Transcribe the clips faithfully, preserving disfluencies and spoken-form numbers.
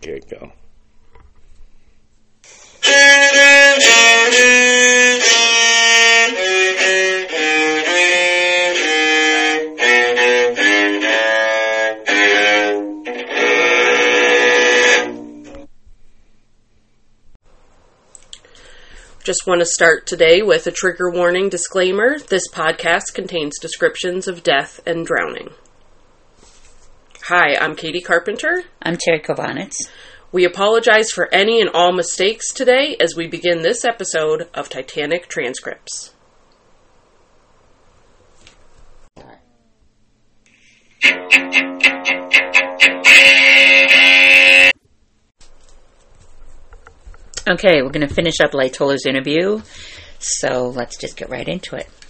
get go. Just want to start today with a trigger warning disclaimer. This podcast contains descriptions of death and drowning. Hi, I'm Katie Carpenter. I'm Terry Kovanitz. We apologize for any and all mistakes today as we begin this episode of Titanic Transcripts. Okay, we're going to finish up Lightoller's interview, so let's just get right into it.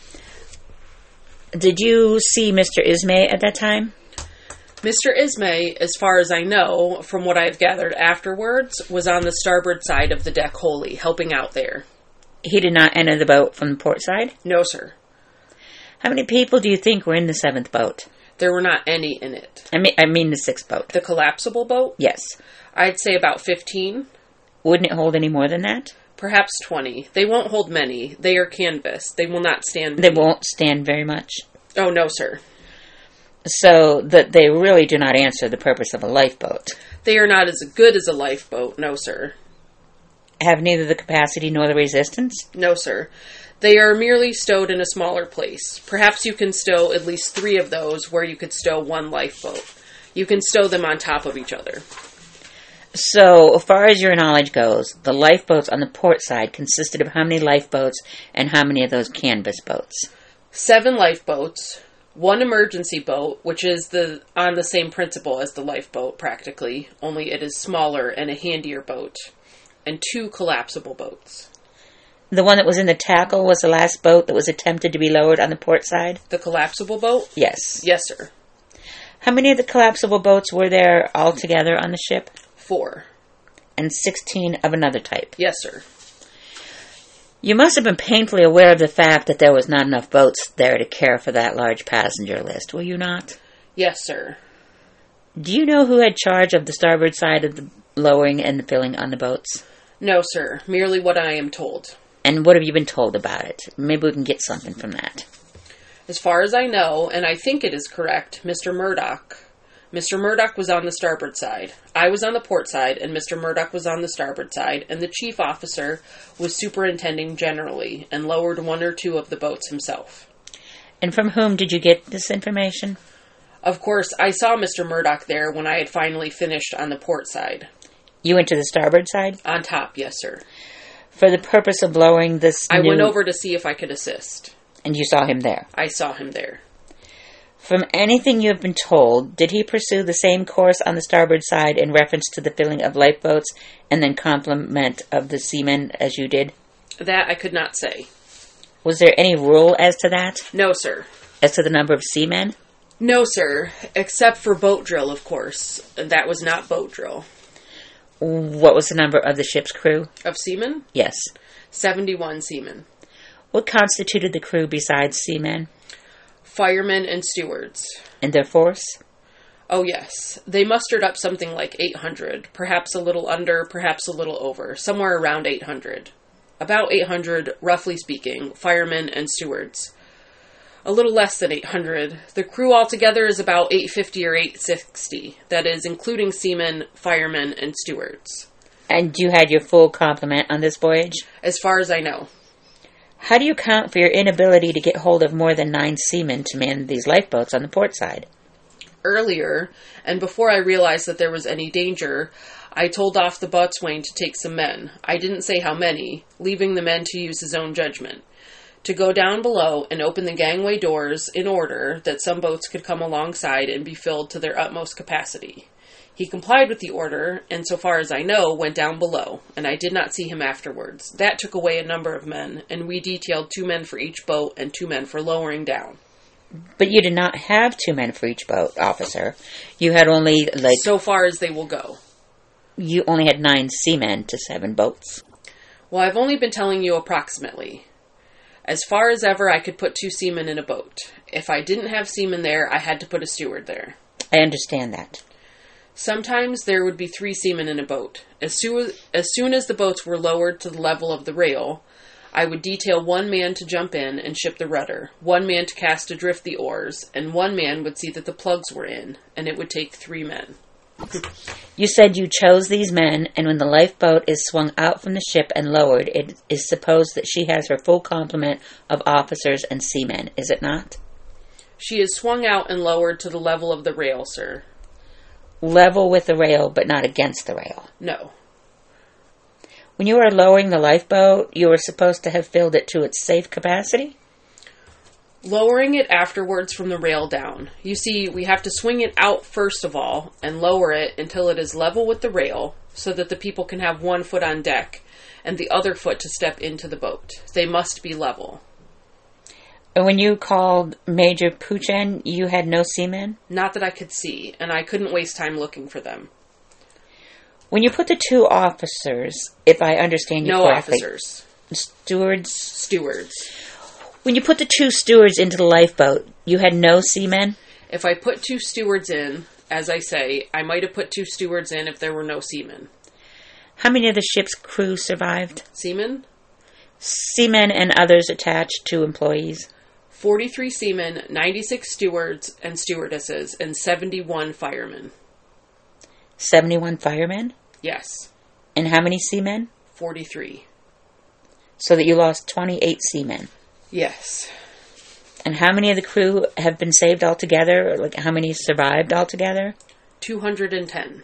Did you see Mister Ismay at that time? Mister Ismay, as far as I know, from what I've gathered afterwards, was on the starboard side of the deck wholly, helping out there. He did not enter the boat from the port side? No, sir. How many people do you think were in the seventh boat? There were not any in it. I mean, I mean the sixth boat. The collapsible boat? Yes. I'd say about fifteen. Wouldn't it hold any more than that? Perhaps twenty. They won't hold many. They are canvas. They will not stand... They won't stand very much? Oh, no, sir. So that they really do not answer the purpose of a lifeboat. They are not as good as a lifeboat, no, sir. Have neither the capacity nor the resistance? No, sir. They are merely stowed in a smaller place. Perhaps you can stow at least three of those where you could stow one lifeboat. You can stow them on top of each other. So, as far as your knowledge goes, the lifeboats on the port side consisted of how many lifeboats and how many of those canvas boats? Seven lifeboats, one emergency boat, which is the on the same principle as the lifeboat, practically, only it is smaller and a handier boat, and two collapsible boats. The one that was in the tackle was the last boat that was attempted to be lowered on the port side? The collapsible boat? Yes. Yes, sir. How many of the collapsible boats were there altogether on the ship? Four. And sixteen of another type? Yes, sir. You must have been painfully aware of the fact that there was not enough boats there to care for that large passenger list, were you not? Yes, sir. Do you know who had charge of the starboard side of the lowering and the filling on the boats? No, sir. Merely what I am told. And what have you been told about it? Maybe we can get something from that. As far as I know, and I think it is correct, Mister Murdoch... Mister Murdoch was on the starboard side. I was on the port side, and Mister Murdoch was on the starboard side, and the chief officer was superintending generally, and lowered one or two of the boats himself. And from whom did you get this information? Of course, I saw Mister Murdoch there when I had finally finished on the port side. You went to the starboard side? On top, yes, sir. For the purpose of lowering this I new... went over to see if I could assist. And you saw him there? I saw him there. From anything you have been told, did he pursue the same course on the starboard side in reference to the filling of lifeboats and then complement of the seamen as you did? That I could not say. Was there any rule as to that? No, sir. As to the number of seamen? No, sir. Except for boat drill, of course. That was not boat drill. What was the number of the ship's crew? Of seamen? Yes. seventy-one seamen. What constituted the crew besides seamen? Firemen and stewards. And their force? Oh, yes. They mustered up something like eight hundred. Perhaps a little under, perhaps a little over. Somewhere around eight hundred. About eight hundred, roughly speaking, firemen and stewards. A little less than eight hundred. The crew altogether is about eight fifty or eight sixty. That is, including seamen, firemen, and stewards. And you had your full complement on this voyage? As far as I know. How do you account for your inability to get hold of more than nine seamen to man these lifeboats on the port side? Earlier, and before I realized that there was any danger, I told off the boatswain to take some men. I didn't say how many, leaving the men to use his own judgment. To go down below and open the gangway doors in order that some boats could come alongside and be filled to their utmost capacity. He complied with the order, and so far as I know, went down below, and I did not see him afterwards. That took away a number of men, and we detailed two men for each boat and two men for lowering down. But you did not have two men for each boat, officer. You had only, like... So far as they will go. You only had nine seamen to seven boats. Well, I've only been telling you approximately. As far as ever, I could put two seamen in a boat. If I didn't have seamen there, I had to put a steward there. I understand that. Sometimes there would be three seamen in a boat. As, soo- as soon as the boats were lowered to the level of the rail, I would detail one man to jump in and ship the rudder, one man to cast adrift the oars, and one man would see that the plugs were in, and it would take three men. You said you chose these men, and when the lifeboat is swung out from the ship and lowered, it is supposed that she has her full complement of officers and seamen, is it not? She is swung out and lowered to the level of the rail, sir. Level with the rail, but not against the rail. No. When you are lowering the lifeboat, you are supposed to have filled it to its safe capacity? Lowering it afterwards from the rail down. You see, we have to swing it out first of all and lower it until it is level with the rail so that the people can have one foot on deck and the other foot to step into the boat. They must be level. And when you called Major Puchen, you had no seamen? Not that I could see, and I couldn't waste time looking for them. When you put the two officers, if I understand you no correctly... No officers. Stewards? Stewards. When you put the two stewards into the lifeboat, you had no seamen? If I put two stewards in, as I say, I might have put two stewards in if there were no seamen. How many of the ship's crew survived? Seamen? Seamen and others attached to employees? forty-three seamen, ninety-six stewards and stewardesses, and seventy-one firemen. seventy-one firemen? Yes. And how many seamen? forty-three. So that you lost twenty-eight seamen? Yes. And how many of the crew have been saved altogether? Like, how many survived altogether? two hundred ten.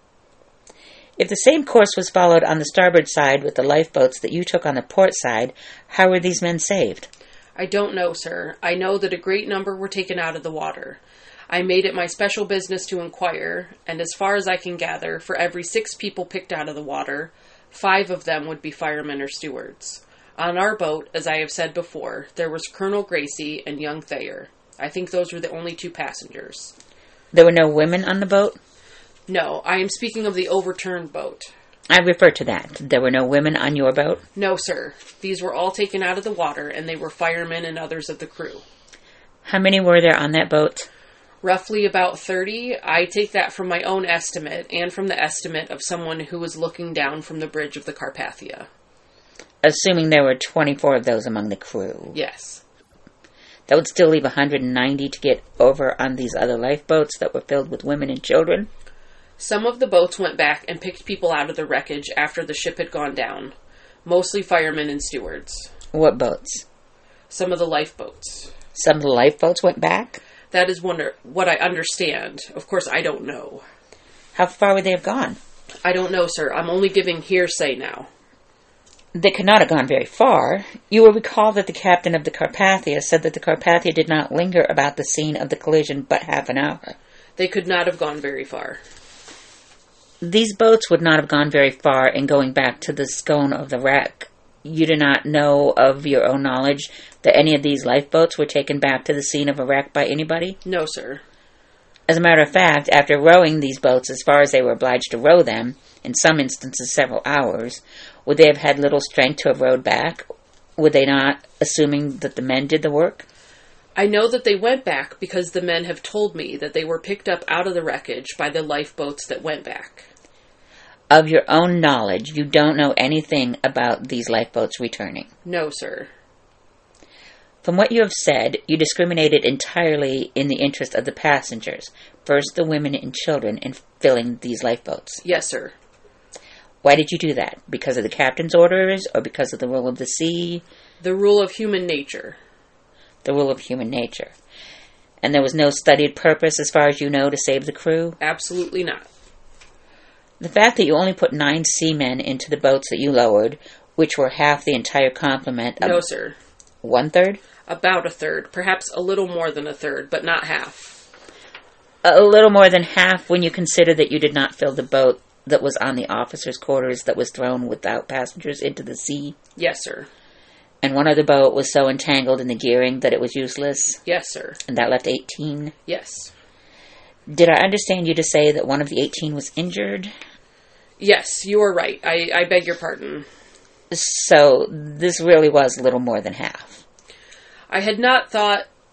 If the same course was followed on the starboard side with the lifeboats that you took on the port side, how were these men saved? I don't know, sir. I know that a great number were taken out of the water. I made it my special business to inquire, and as far as I can gather, for every six people picked out of the water, five of them would be firemen or stewards. On our boat, as I have said before, there was Colonel Gracie and young Thayer. I think those were the only two passengers. There were no women on the boat? No, I am speaking of the overturned boat. I refer to that. There were no women on your boat? No, sir. These were all taken out of the water, and they were firemen and others of the crew. How many were there on that boat? Roughly about thirty. I take that from my own estimate, and from the estimate of someone who was looking down from the bridge of the Carpathia. Assuming there were twenty-four of those among the crew? Yes. That would still leave one hundred ninety to get over on these other lifeboats that were filled with women and children? Some of the boats went back and picked people out of the wreckage after the ship had gone down. Mostly firemen and stewards. What boats? Some of the lifeboats. Some of the lifeboats went back? That is wonder- what I understand. Of course, I don't know. How far would they have gone? I don't know, sir. I'm only giving hearsay now. They could not have gone very far. You will recall that the captain of the Carpathia said that the Carpathia did not linger about the scene of the collision but half an hour. They could not have gone very far. These boats would not have gone very far in going back to the scone of the wreck. You do not know of your own knowledge that any of these lifeboats were taken back to the scene of a wreck by anybody? No, sir. As a matter of fact, after rowing these boats as far as they were obliged to row them, in some instances several hours, would they have had little strength to have rowed back? Would they not, assuming that the men did the work? I know that they went back because the men have told me that they were picked up out of the wreckage by the lifeboats that went back. Of your own knowledge, you don't know anything about these lifeboats returning? No, sir. From what you have said, you discriminated entirely in the interest of the passengers, first the women and children, in filling these lifeboats. Yes, sir. Why did you do that? Because of the captain's orders, or because of the rule of the sea? The rule of human nature. The rule of human nature. And there was no studied purpose, as far as you know, to save the crew? Absolutely not. The fact that you only put nine seamen into the boats that you lowered, which were half the entire complement of... No, sir. One-third? About a third. Perhaps a little more than a third, but not half. A little more than half when you consider that you did not fill the boat that was on the officers' quarters that was thrown without passengers into the sea? Yes, sir. And one other boat was so entangled in the gearing that it was useless? Yes, sir. And that left eighteen? Yes. Did I understand you to say that one of the eighteen was injured? Yes, you are right. I, I beg your pardon. So, this really was little more than half. I had not thought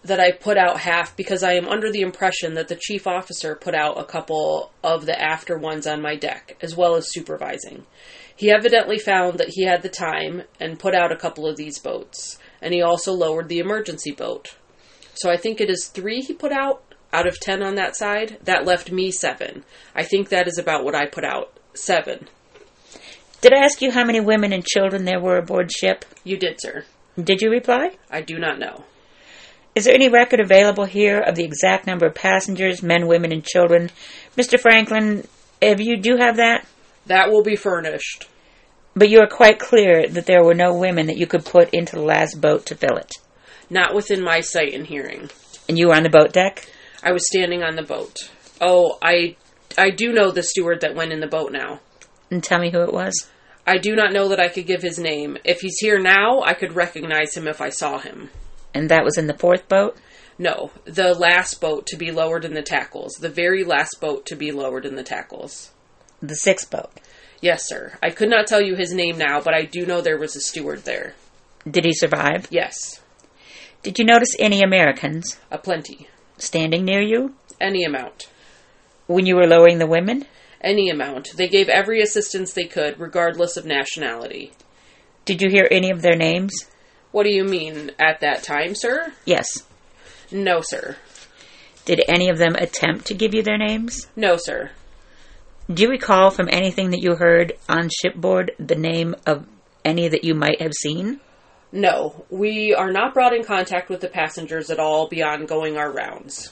that I put out half because I am under the impression that the chief officer put out a couple of the after ones on my deck, as well as supervising. He evidently found that he had the time and put out a couple of these boats, and he also lowered the emergency boat. So I think it is three he put out out of ten on that side. That left me seven. I think that is about what I put out. Seven. Did I ask you how many women and children there were aboard ship? You did, sir. Did you reply? I do not know. Is there any record available here of the exact number of passengers, men, women, and children? Mister Franklin, if you do have that? That will be furnished. But you are quite clear that there were no women that you could put into the last boat to fill it? Not within my sight and hearing. And you were on the boat deck? I was standing on the boat. Oh, I, I do know the steward that went in the boat now. And tell me who it was? I do not know that I could give his name. If he's here now, I could recognize him if I saw him. And that was in the fourth boat? No, the last boat to be lowered in the tackles. The very last boat to be lowered in the tackles. The sixth boat? Yes, sir. I could not tell you his name now, but I do know there was a steward there. Did he survive? Yes. Did you notice any Americans? Aplenty. Standing near you? Any amount. When you were lowering the women? Any amount. They gave every assistance they could, regardless of nationality. Did you hear any of their names? What do you mean, at that time, sir? Yes. No, sir. Did any of them attempt to give you their names? No, sir. Do you recall from anything that you heard on shipboard the name of any that you might have seen? No. We are not brought in contact with the passengers at all beyond going our rounds.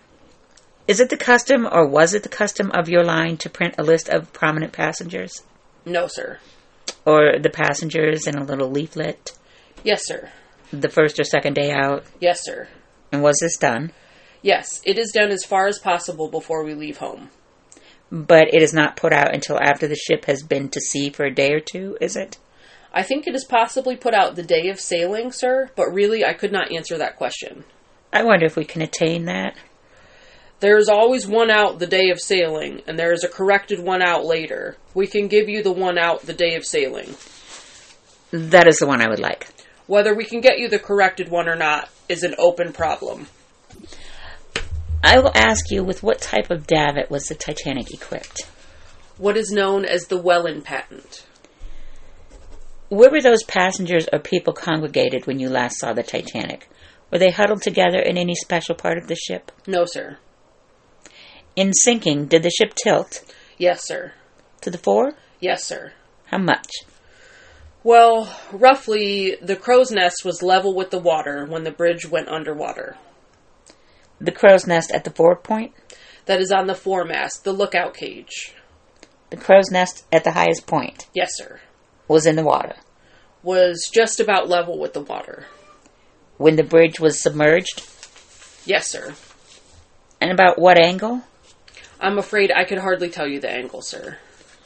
Is it the custom, or was it the custom of your line to print a list of prominent passengers? No, sir. Or the passengers in a little leaflet? Yes, sir. The first or second day out? Yes, sir. And was this done? Yes, it is done as far as possible before we leave home. But it is not put out until after the ship has been to sea for a day or two, is it? I think it is possibly put out the day of sailing, sir, but really I could not answer that question. I wonder if we can attain that. There is always one out the day of sailing, and there is a corrected one out later. We can give you the one out the day of sailing. That is the one I would like. Whether we can get you the corrected one or not is an open problem. I will ask you, with what type of davit was the Titanic equipped? What is known as the Welland patent. Where were those passengers or people congregated when you last saw the Titanic? Were they huddled together in any special part of the ship? No, sir. In sinking, did the ship tilt? Yes, sir. To the fore? Yes, sir. How much? Well, roughly, the crow's nest was level with the water when the bridge went underwater. The crow's nest at the forward point? That is on the foremast, the lookout cage. The crow's nest at the highest point? Yes, sir. Was in the water? Was just about level with the water. When the bridge was submerged? Yes, sir. And about what angle? I'm afraid I could hardly tell you the angle, sir.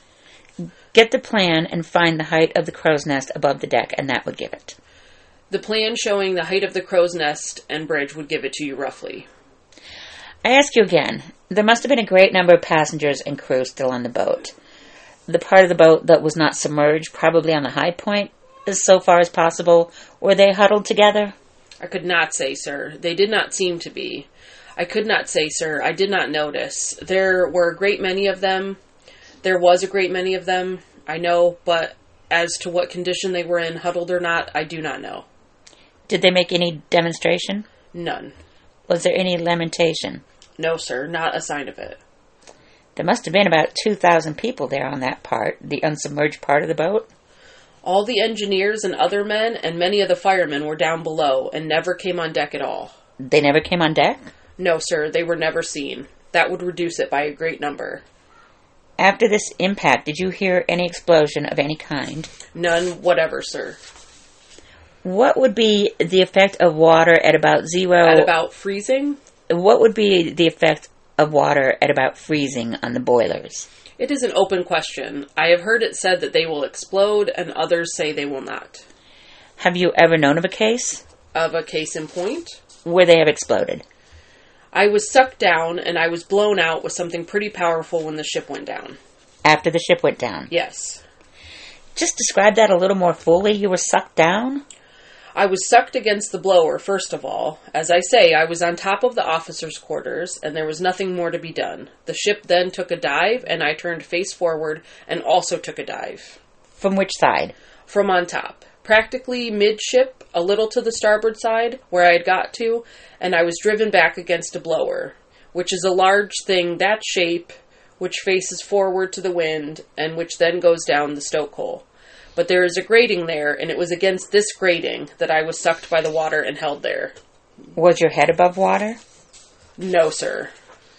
Get the plan and find the height of the crow's nest above the deck, and that would give it. The plan showing the height of the crow's nest and bridge would give it to you roughly. I ask you again, there must have been a great number of passengers and crew still on the boat. The part of the boat that was not submerged, probably on the high point, as so far as possible, were they huddled together? I could not say, sir. They did not seem to be. I could not say, sir. I did not notice. There were a great many of them. There was a great many of them, I know, but as to what condition they were in, huddled or not, I do not know. Did they make any demonstration? None. Was there any lamentation? No, sir, not a sign of it. There must have been about two thousand people there on that part, the unsubmerged part of the boat. All the engineers and other men and many of the firemen were down below and never came on deck at all. They never came on deck? No, sir, they were never seen. That would reduce it by a great number. After this impact, did you hear any explosion of any kind? None whatever, sir. What would be the effect of water at about zero? At about freezing? What would be the effect of water at about freezing on the boilers? It is an open question. I have heard it said that they will explode, and others say they will not. Have you ever known of a case? Of a case in point? Where they have exploded? I was sucked down, and I was blown out with something pretty powerful when the ship went down. After the ship went down? Yes. Just describe that a little more fully. You were sucked down? I was sucked against the blower, first of all. As I say, I was on top of the officers' quarters, and there was nothing more to be done. The ship then took a dive, and I turned face forward and also took a dive. From which side? From on top. Practically midship, a little to the starboard side, where I had got to, and I was driven back against a blower, which is a large thing that shape, which faces forward to the wind, and which then goes down the stokehole. But there is a grating there, and it was against this grating that I was sucked by the water and held there. Was your head above water? No, sir.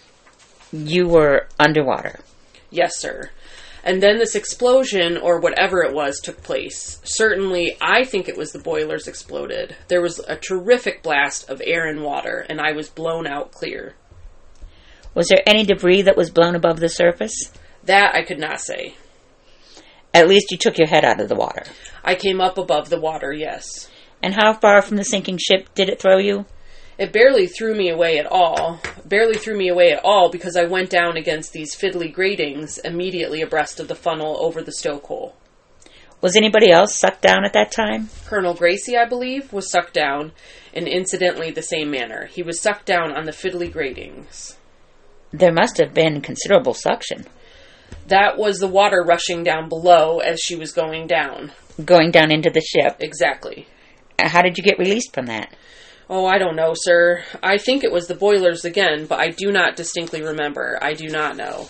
You were underwater? Yes, sir. And then this explosion, or whatever it was, took place. Certainly, I think it was the boilers exploded. There was a terrific blast of air and water, and I was blown out clear. Was there any debris that was blown above the surface? That I could not say. At least you took your head out of the water. I came up above the water, yes. And how far from the sinking ship did it throw you? It barely threw me away at all. Barely threw me away at all because I went down against these fiddly gratings immediately abreast of the funnel over the stokehole. Was anybody else sucked down at that time? Colonel Gracie, I believe, was sucked down in incidentally the same manner. He was sucked down on the fiddly gratings. There must have been considerable suction. That was the water rushing down below as she was going down. Going down into the ship? Exactly. How did you get released from that? Oh, I don't know, sir. I think it was the boilers again, but I do not distinctly remember. I do not know.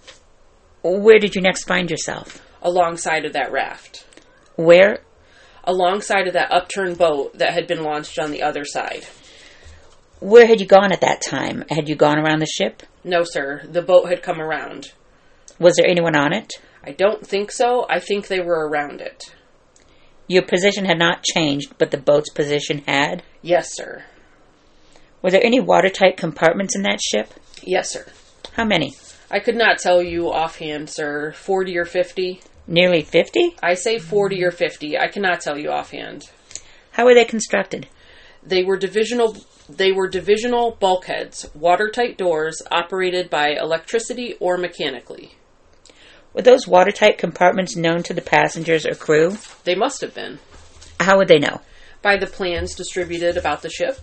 Where did you next find yourself? Alongside of that raft. Where? Alongside of that upturned boat that had been launched on the other side. Where had you gone at that time? Had you gone around the ship? No, sir. The boat had come around. Was there anyone on it? I don't think so. I think they were around it. Your position had not changed, but the boat's position had? Yes, sir. Were there any watertight compartments in that ship? Yes, sir. How many? I could not tell you offhand, sir. Forty or fifty? Nearly fifty? I say forty or fifty. I cannot tell you offhand. How were they constructed? They were divisional... They were divisional bulkheads, watertight doors operated by electricity or mechanically. Were those watertight compartments known to the passengers or crew? They must have been. How would they know? By the plans distributed about the ship.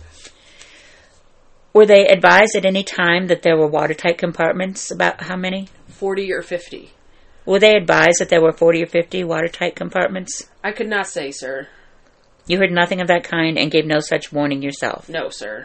Were they advised at any time that there were watertight compartments? About how many? Forty or fifty. Were they advised that there were forty or fifty watertight compartments? I could not say, sir. You heard nothing of that kind and gave no such warning yourself? No, sir.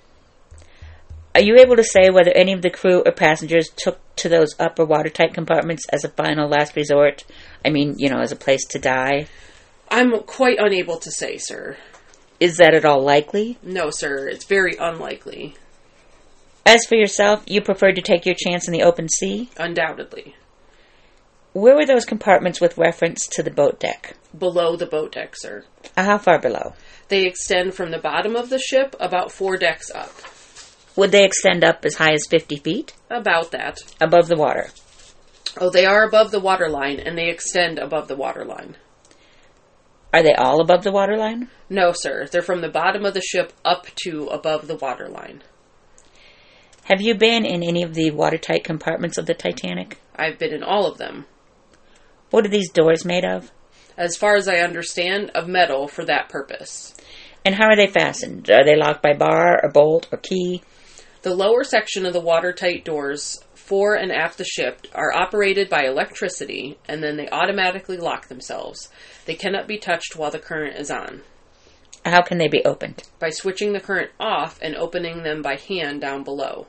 Are you able to say whether any of the crew or passengers took to those upper watertight compartments as a final last resort? I mean, you know, as a place to die? I'm quite unable to say, sir. Is that at all likely? No, sir. It's very unlikely. As for yourself, you preferred to take your chance in the open sea? Undoubtedly. Where were those compartments with reference to the boat deck? Below the boat deck, sir. Uh, how far below? They extend from the bottom of the ship about four decks up. Would they extend up as high as fifty feet? About that. Above the water? Oh, they are above the waterline, and they extend above the waterline. Are they all above the waterline? No, sir. They're from the bottom of the ship up to above the waterline. Have you been in any of the watertight compartments of the Titanic? I've been in all of them. What are these doors made of? As far as I understand, of metal for that purpose. And how are they fastened? Are they locked by bar, or bolt, or key? The lower section of the watertight doors, fore and aft the ship, are operated by electricity, and then they automatically lock themselves. They cannot be touched while the current is on. How can they be opened? By switching the current off and opening them by hand down below.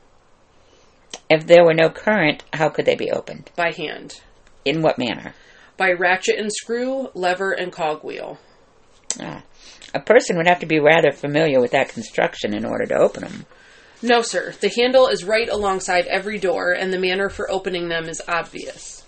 If there were no current, how could they be opened? By hand. In what manner? By ratchet and screw, lever, and cogwheel. Ah, a person would have to be rather familiar with that construction in order to open them. No, sir. The handle is right alongside every door, and the manner for opening them is obvious.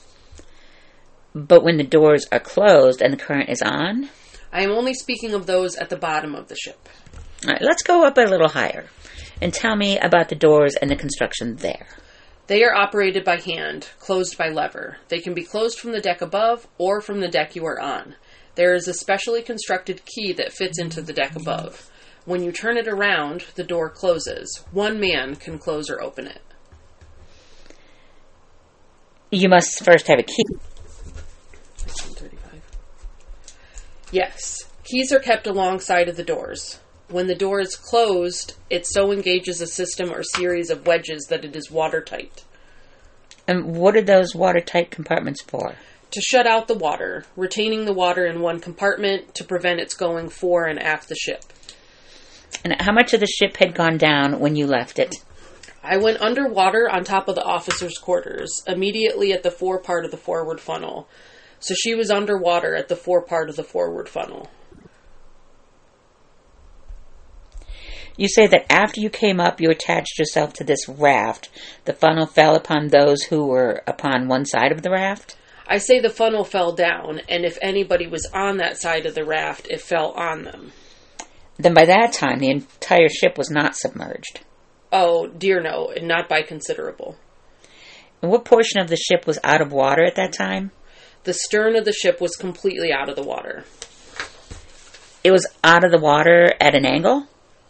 But when the doors are closed and the current is on? I am only speaking of those at the bottom of the ship. All right, let's go up a little higher and tell me about the doors and the construction there. They are operated by hand, closed by lever. They can be closed from the deck above or from the deck you are on. There is a specially constructed key that fits into the deck above. When you turn it around, the door closes. One man can close or open it. You must first have a key. Yes. Keys are kept alongside of the doors. When the door is closed, it so engages a system or series of wedges that it is watertight. And what are those watertight compartments for? To shut out the water, retaining the water in one compartment to prevent its going fore and aft the ship. And how much of the ship had gone down when you left it? I went underwater on top of the officers' quarters, immediately at the fore part of the forward funnel. So she was underwater at the fore part of the forward funnel. You say that after you came up, you attached yourself to this raft. The funnel fell upon those who were upon one side of the raft? I say the funnel fell down, and if anybody was on that side of the raft, it fell on them. Then by that time, the entire ship was not submerged. Oh, dear no, and not by considerable. And what portion of the ship was out of water at that time? The stern of the ship was completely out of the water. It was out of the water at an angle?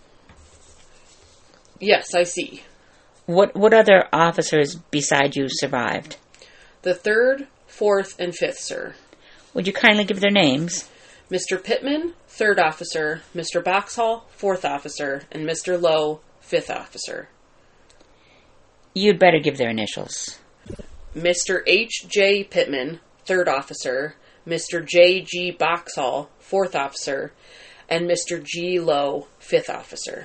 Yes, I see. What what other officers beside you survived? The third, fourth, and fifth, sir. Would you kindly give their names? Mister Pittman, third officer, Mister Boxhall, fourth officer, and Mister Lowe, fifth officer. You'd better give their initials. Mister H J Pittman, third officer, Mister J G Boxhall, fourth officer, and Mister G Lowe, fifth officer.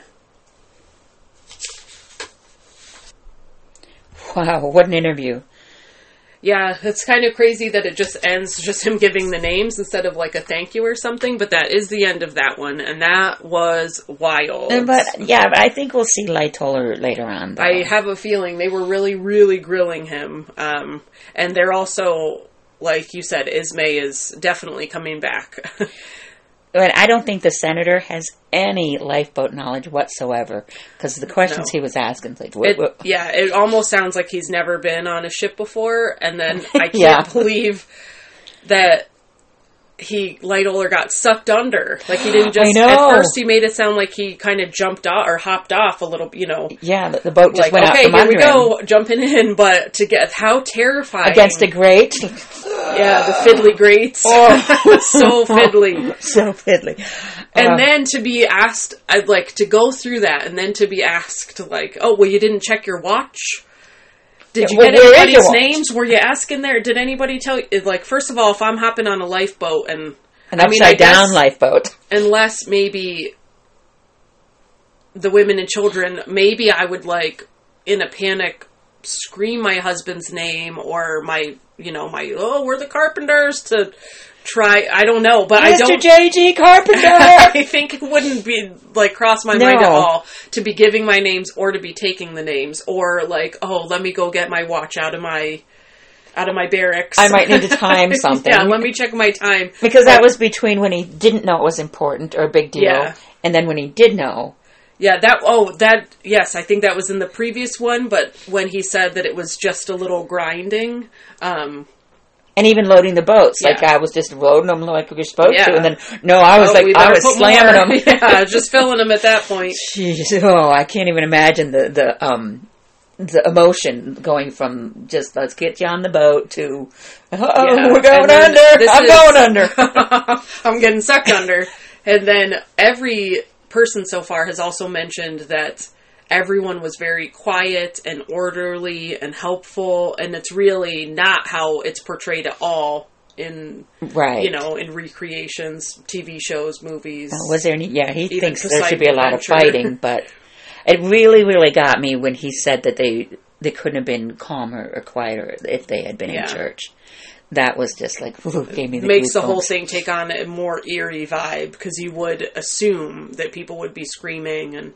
Wow, what an interview. Yeah, it's kind of crazy that it just ends just him giving the names instead of like a thank you or something, but that is the end of that one, and that was wild. But yeah, but I think we'll see Lightoller later on, though. I have a feeling they were really, really grilling him, um, and they're also, like you said, Ismay is definitely coming back. But I don't think the senator has any lifeboat knowledge whatsoever, because the questions No. he was asking, like, what, It, what? yeah, it almost sounds like he's never been on a ship before, and then I can't Yeah. believe that he, Lightoller, got sucked under. Like, he didn't just, I know. at first he made it sound like he kind of jumped off, or hopped off a little, you know. Yeah, the, the boat just Like, went okay, out from here under we go, him. jumping in, but to get, how terrifying. Against a grate. Yeah, the fiddly grates. Oh. So fiddly. So fiddly. And Uh, then to be asked, I'd like to go through that, and then to be asked, like, oh, well, you didn't check your watch? Did you Well, get where is your anybody's watch? names? Were you asking there? Did anybody tell you? Like, first of all, if I'm hopping on a lifeboat and... An I mean, I upside down guess- lifeboat. Unless maybe the women and children, maybe I would, like, in a panic, scream my husband's name or my, you know, my, oh, we're the Carpenters to try, I don't know, but I Mister don't... J G Carpenter! I think it wouldn't be, like, cross my mind at No. all to be giving my names or to be taking the names or, like, oh, let me go get my watch out of my... out of my barracks. I might need to time something. Yeah, let me check my time. Because that was between when he didn't know it was important or a big deal, Yeah. and then when he did know. Yeah, that, oh, that, yes, I think that was in the previous one, but when he said that it was just a little grinding, um... And even loading the boats. Yeah. Like, I was just loading them like we were supposed Yeah. to, and then, no, I was oh, like, we I better was put slamming more. them. Yeah, just filling them at that point. Jeez, oh, I can't even imagine the, the, um... the emotion going from just let's get you on the boat to oh Yeah. we're going And then under this I'm is- going under I'm getting sucked under. And then every person so far has also mentioned that everyone was very quiet and orderly and helpful, and it's really not how it's portrayed at all in, right. you know, in recreations, T V shows, movies. Uh, was there any? Yeah, he Even thinks there should be a Poseidon lot of Adventure. fighting, but it really, really got me when he said that they they couldn't have been calmer or quieter if they had been Yeah. in church. That was just like ooh, gave me the Makes the goosebumps. whole thing take on a more eerie vibe, because you would assume that people would be screaming and,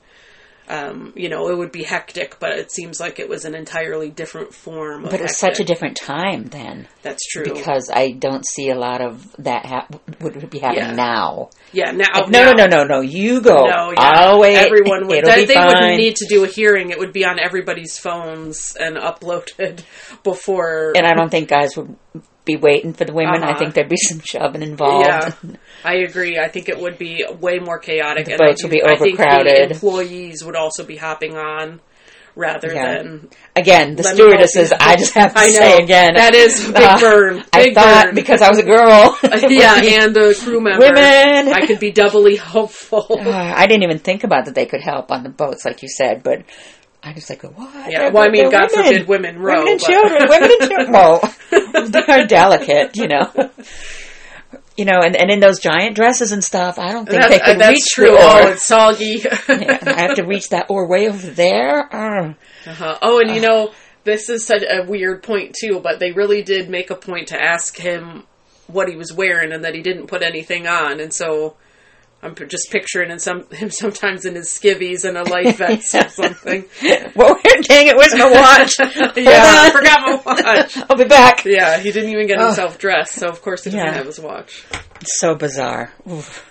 um, you know, it would be hectic, but it seems like it was an entirely different form of But it was hectic. such a different time then. That's true. Because I don't see a lot of that hap- would be happening Yeah. now. Yeah, now... Like, no, now, no, no, no, no, you go. No, yeah. I'll wait. Everyone would... It'll They, be they fine. wouldn't need to do a hearing. It would be on everybody's phones and uploaded before... And I don't think guys would be waiting for the women. Uh-huh. I think there'd be some shoving involved. Yeah, I agree. I think it would be way more chaotic. The and boats I, would be I think overcrowded. the employees would also be hopping on rather Yeah. than Again, the let me stewardesses, help you. I just have to I know. say again. That is a big uh, burn. Big I thought burn. because I was a girl. Yeah, and a crew member. Women. I could be doubly helpful. Uh, I didn't even think about that they could help on the boats, like you said, but I was like, what? Yeah, They're- well, I mean, they're God women. forbid women row. Women and but- children. Women and children. Well, they're delicate, you know. You know, and, and in those giant dresses and stuff, I don't think That's, they could uh, that's reach true. the Oh, oar. it's soggy. Yeah, I have to reach that oar way over there. Uh, Uh-huh. Oh, and you know, this is such a weird point too, but they really did make a point to ask him what he was wearing and that he didn't put anything on, and so I'm p- just picturing in some, him sometimes in his skivvies and a life vest or something. well, dang it, where's my watch? Yeah, I forgot my watch. I'll be back. Yeah, he didn't even get Oh. himself dressed, so of course he doesn't Yeah. have his watch. It's so bizarre. Oof.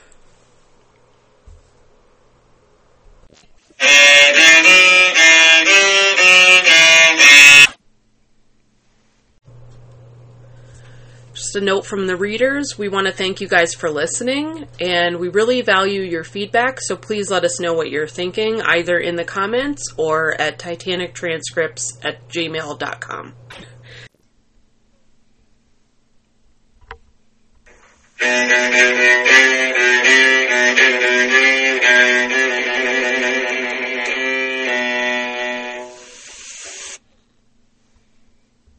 Just a note from the readers, we want to thank you guys for listening, and we really value your feedback, so please let us know what you're thinking, either in the comments or at titanic transcripts at gmail dot com.